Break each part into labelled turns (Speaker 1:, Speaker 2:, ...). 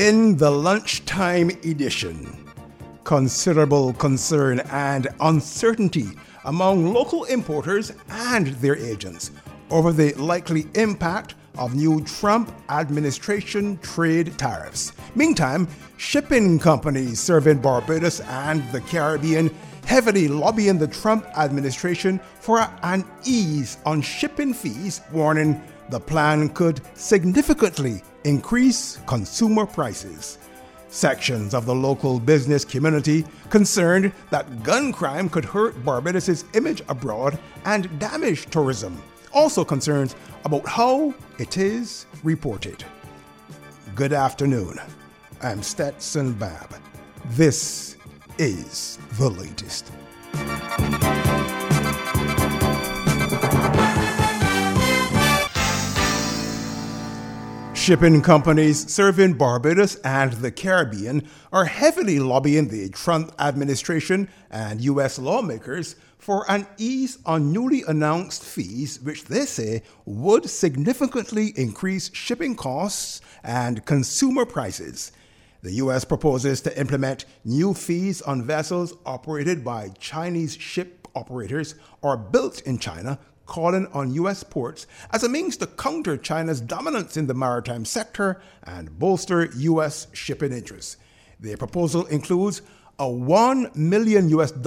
Speaker 1: In the lunchtime edition, considerable concern and uncertainty among local importers and their agents over the likely impact of new Trump administration trade tariffs. Meantime, shipping companies serving Barbados and the Caribbean heavily lobbying the Trump administration for an ease on shipping fees, warning the plan could significantly increase consumer prices. Sections of the local business community concerned that gun crime could hurt Barbados' image abroad and damage tourism. Also concerns about how it is reported. Good afternoon. I'm Stetson Babb. This is the latest. Shipping companies serving Barbados and the Caribbean are heavily lobbying the Trump administration and U.S. lawmakers for an ease on newly announced fees, which they say would significantly increase shipping costs and consumer prices. The U.S. proposes to implement new fees on vessels operated by Chinese ship operators or built in China, calling on U.S. ports as a means to counter China's dominance in the maritime sector and bolster U.S. shipping interests. The proposal includes a $1 million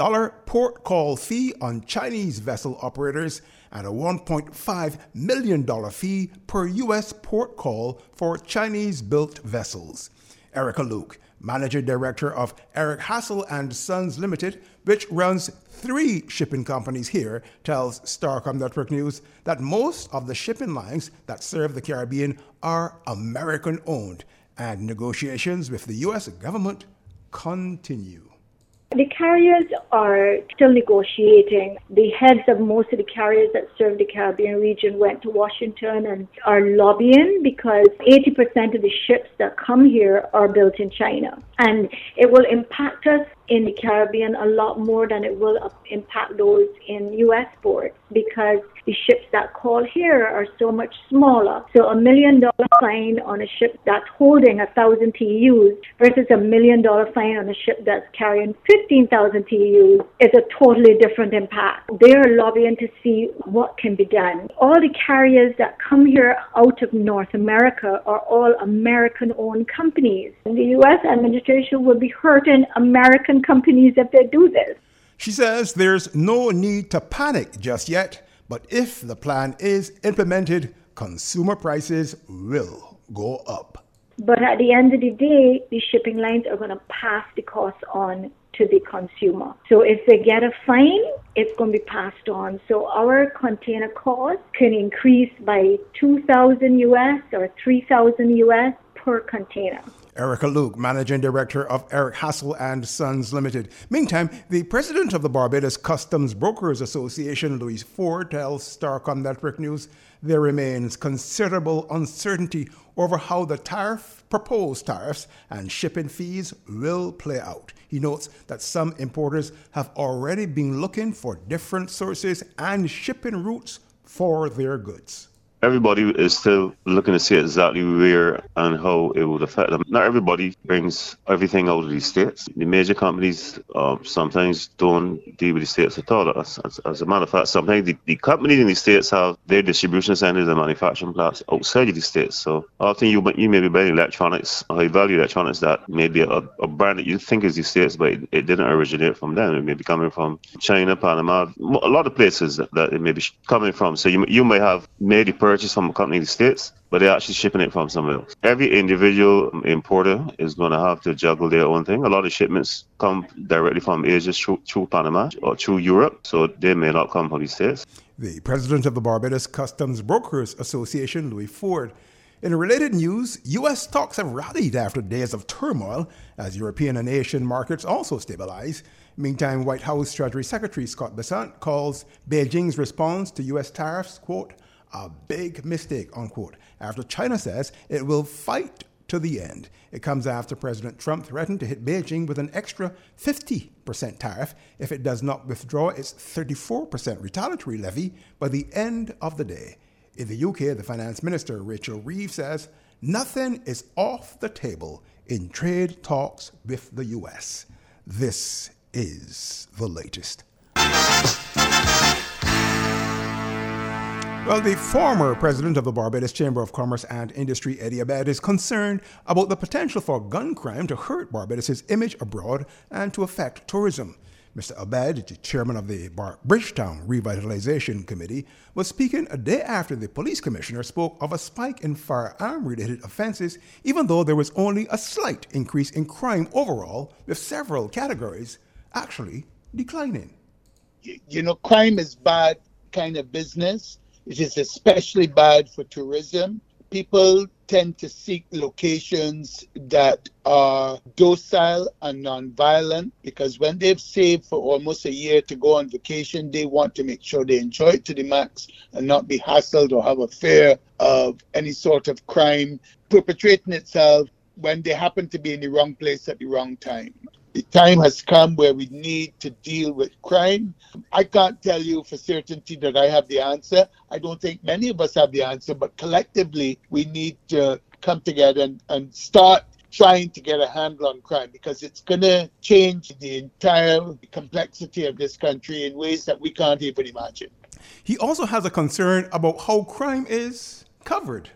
Speaker 1: port call fee on Chinese vessel operators and a $1.5 million fee per U.S. port call for Chinese-built vessels. Erica Luke, Manager Director of Eric Hassel and Sons Limited, which runs 3 shipping companies here, tells Starcom Network News that most of the shipping lines that serve the Caribbean are American-owned, and negotiations with the U.S. government continue.
Speaker 2: The carriers are still negotiating. The heads of most of the carriers that serve the Caribbean region went to Washington and are lobbying because 80% of the ships that come here are built in China. And it will impact us in the Caribbean a lot more than it will impact those in U.S. ports because the ships that call here are so much smaller. So $1 million fine on a ship that's holding 1,000 TEUs versus $1 million fine on a ship that's carrying 15,000 TEUs is a totally different impact. They're lobbying to see what can be done. All the carriers that come here out of North America are all American-owned companies. And the U.S. administration will be hurting American companies if they do this.
Speaker 1: She says there's no need to panic just yet, but if the plan is implemented, consumer prices will go up.
Speaker 2: But at the end of the day, the shipping lines are going to pass the cost on to the consumer. So if they get a fine, it's going to be passed on. So our container cost can increase by $2,000 US or $3,000 US per container.
Speaker 1: Erica Luke, Managing Director of Eric Hassel and Sons Limited. Meantime, the president of the Barbados Customs Brokers Association, Louis Ford, tells Starcom Network News there remains considerable uncertainty over how the proposed tariffs and shipping fees will play out. He notes that some importers have already been looking for different sources and shipping routes for their goods.
Speaker 3: Everybody is still looking to see exactly where and how it would affect them. Not everybody brings everything out of the States. The major companies sometimes don't deal with the States at all. As a matter of fact, sometimes the companies in the States have their distribution centers and manufacturing plants outside of the States. So often you may be buying electronics, high-value electronics that may be a brand that you think is the States, but it didn't originate from them. It may be coming from China, Panama, a lot of places that it may be coming from. So you may have made the purchase from a company in the States, but they're actually shipping it from somewhere else. Every individual importer is going to have to juggle their own thing. A lot of shipments come directly from Asia through Panama or through Europe, so they may not come from the States.
Speaker 1: The president of the Barbados Customs Brokers Association, Louis Ford. In related news, U.S. stocks have rallied after days of turmoil as European and Asian markets also stabilize. Meantime, White House Treasury Secretary Scott Bessent calls Beijing's response to U.S. tariffs, quote, a big mistake, unquote, after China says it will fight to the end. It comes after President Trump threatened to hit Beijing with an extra 50% tariff if it does not withdraw its 34% retaliatory levy by the end of the day. In the UK, the Finance Minister, Rachel Reeves, says nothing is off the table in trade talks with the U.S. This is the latest. Well, the former president of the Barbados Chamber of Commerce and Industry, Eddie Abed, is concerned about the potential for gun crime to hurt Barbados' image abroad and to affect tourism. Mr. Abed, the chairman of the Bridgetown Revitalization Committee, was speaking a day after the police commissioner spoke of a spike in firearm-related offenses, even though there was only a slight increase in crime overall, with several categories actually declining.
Speaker 4: You know, crime is bad kind of business. It is especially bad for tourism. People tend to seek locations that are docile and non-violent because when they've saved for almost a year to go on vacation, they want to make sure they enjoy it to the max and not be hassled or have a fear of any sort of crime perpetrating itself when they happen to be in the wrong place at the wrong time. The time has come where we need to deal with crime. I can't tell you for certainty that I have the answer. I don't think many of us have the answer, but collectively we need to come together and start trying to get a handle on crime because it's going to change the entire complexity of this country in ways that we can't even imagine.
Speaker 1: He also has a concern about how crime is covered.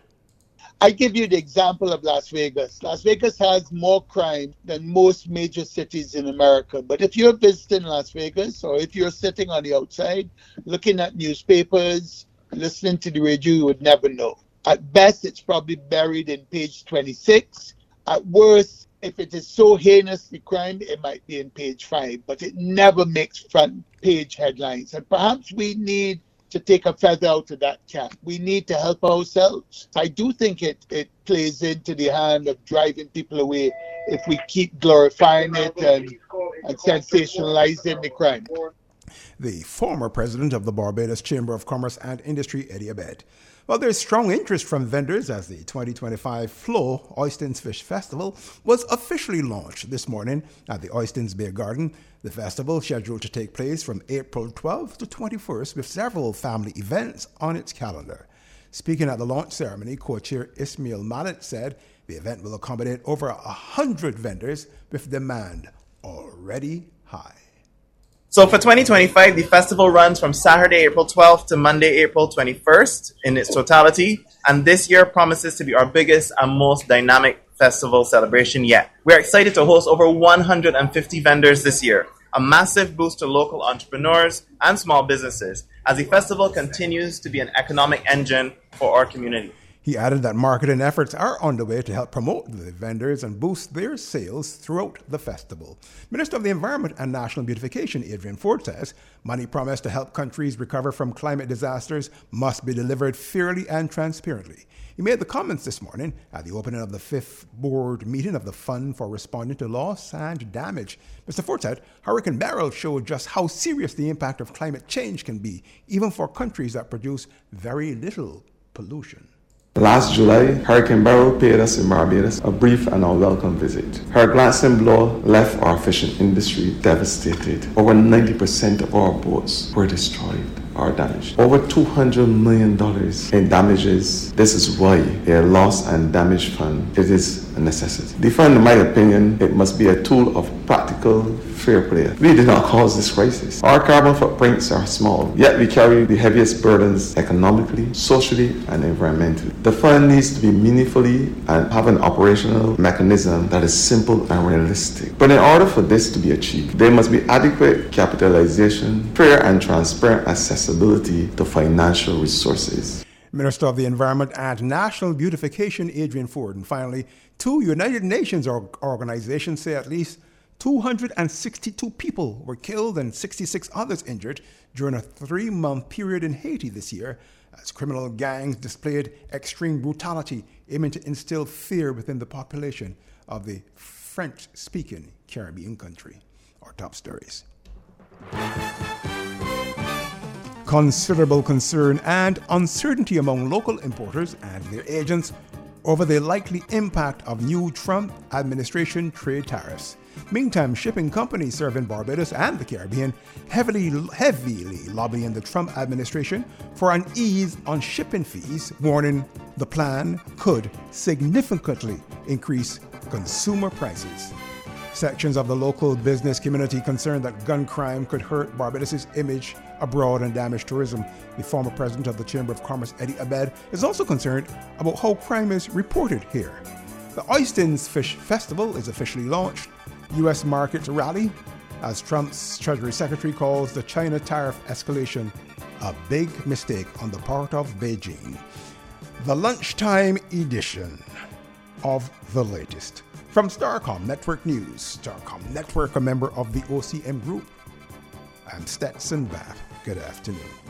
Speaker 4: I give you the example of Las Vegas. Las Vegas has more crime than most major cities in America. But if you're visiting Las Vegas or if you're sitting on the outside, looking at newspapers, listening to the radio, you would never know. At best, it's probably buried in page 26. At worst, if it is so heinous the crime, it might be in page 5. But it never makes front page headlines. And perhaps we need to take a feather out of that cap. We need to help ourselves. I do think it plays into the hand of driving people away if we keep glorifying it and sensationalizing the crime.
Speaker 1: The former president of the Barbados Chamber of Commerce and Industry, Eddie Abed. Well, there's strong interest from vendors as the 2025 Flow Oistins Fish Festival was officially launched this morning at the Oistins Bay Garden. The festival, scheduled to take place from April 12th to 21st, with several family events on its calendar. Speaking at the launch ceremony, co-chair Ismail Mallet said the event will accommodate over 100 vendors with demand already high.
Speaker 5: So for 2025, the festival runs from Saturday, April 12th to Monday, April 21st in its totality. And this year promises to be our biggest and most dynamic festival celebration yet. We're excited to host over 150 vendors this year, a massive boost to local entrepreneurs and small businesses as the festival continues to be an economic engine for our community.
Speaker 1: He added that marketing efforts are underway to help promote the vendors and boost their sales throughout the festival. Minister of the Environment and National Beautification, Adrian Ford, says money promised to help countries recover from climate disasters must be delivered fairly and transparently. He made the comments this morning at the opening of the 5th board meeting of the Fund for Responding to Loss and Damage. Mr. Ford said Hurricane Beryl showed just how serious the impact of climate change can be, even for countries that produce very little pollution.
Speaker 6: Last July, Hurricane Beryl paid us in Barbados a brief and unwelcome visit. Her glancing blow left our fishing industry devastated. Over 90% of our boats were destroyed or damaged. Over $200 million in damages. This is why a loss and damage fund, it is a necessity. The fund, in my opinion, it must be a tool of practical fair play. We did not cause this crisis. Our carbon footprints are small, yet we carry the heaviest burdens economically, socially, and environmentally. The fund needs to be meaningfully and have an operational mechanism that is simple and realistic. But in order for this to be achieved, there must be adequate capitalization, fair and transparent accessibility to financial resources.
Speaker 1: Minister of the Environment and National Beautification, Adrian Ford. And finally, 2 United Nations organizations say at least 262 people were killed and 66 others injured during a 3-month period in Haiti this year as criminal gangs displayed extreme brutality, aiming to instill fear within the population of the French-speaking Caribbean country. Our top stories. Considerable concern and uncertainty among local importers and their agents over the likely impact of new Trump administration trade tariffs. Meantime, shipping companies serving Barbados and the Caribbean heavily lobbying the Trump administration for an ease on shipping fees, warning the plan could significantly increase consumer prices. Sections of the local business community concerned that gun crime could hurt Barbados' image abroad and damage tourism. The former president of the Chamber of Commerce, Eddie Abed, is also concerned about how crime is reported here. The Oistins Fish Festival is officially launched. U.S. markets rally as Trump's Treasury Secretary calls the China tariff escalation a big mistake on the part of Beijing. The lunchtime edition of The Latest. From Starcom Network News, Starcom Network, a member of the OCM Group, I'm Stetson Bath. Good afternoon.